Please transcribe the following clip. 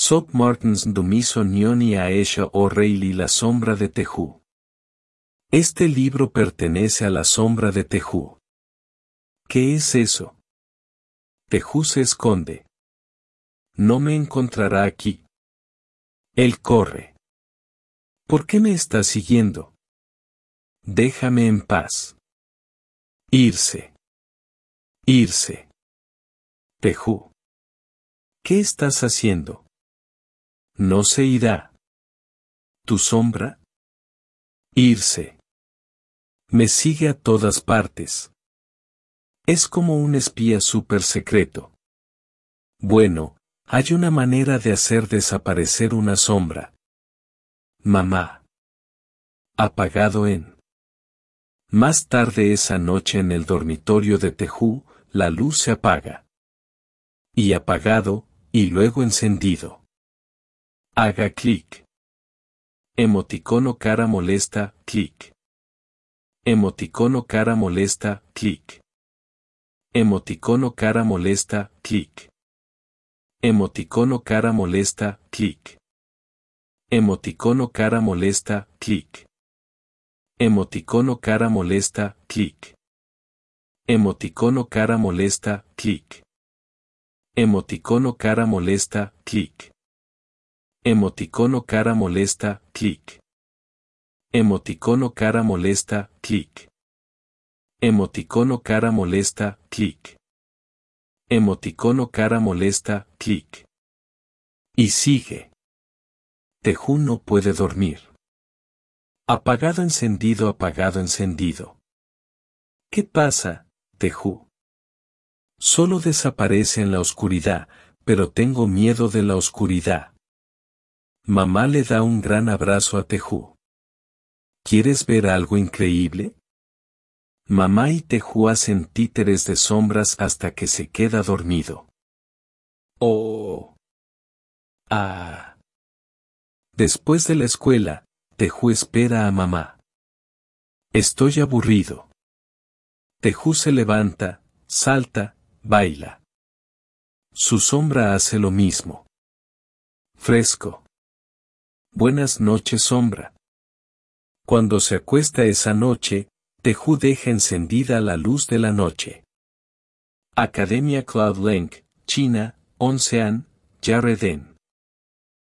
Sop Martins Dumiso Nyoni Aesha O'Reilly La sombra de Teju. Este libro pertenece a la sombra de Teju. ¿Qué es eso? Teju se esconde. No me encontrará aquí. Él corre. ¿Por qué me está siguiendo? Déjame en paz. Irse. Irse. Teju. ¿Qué estás haciendo? No se irá. ¿Tu sombra? Irse. Me sigue a todas partes. Es como un espía súper secreto. Bueno, hay una manera de hacer desaparecer una sombra. Mamá. Apagado en. Más tarde esa noche en el dormitorio de Teju, la luz se apaga. Y apagado, y luego encendido. Haga clic. Emoticono cara molesta, clic. Emoticono cara molesta, clic. Emoticono cara molesta, clic. Emoticono cara molesta, clic. Emoticono cara molesta, clic. Emoticono cara molesta, clic. Emoticono cara molesta, clic. Emoticono cara molesta, clic. Emoticono cara molesta, clic. Emoticono cara molesta, clic. Emoticono cara molesta, clic. Emoticono cara molesta, clic. Y sigue. Teju no puede dormir. Apagado encendido apagado encendido. ¿Qué pasa, Teju? Solo desaparece en la oscuridad, pero tengo miedo de la oscuridad. Mamá le da un gran abrazo a Teju. ¿Quieres ver algo increíble? Mamá y Teju hacen títeres de sombras hasta que se queda dormido. Oh. Ah. Después de la escuela, Teju espera a mamá. Estoy aburrido. Teju se levanta, salta, baila. Su sombra hace lo mismo. Fresco. Buenas noches sombra. Cuando se acuesta esa noche, Teju deja encendida la luz de la noche. Academia Cloud Link, China, Oncean, Yareden.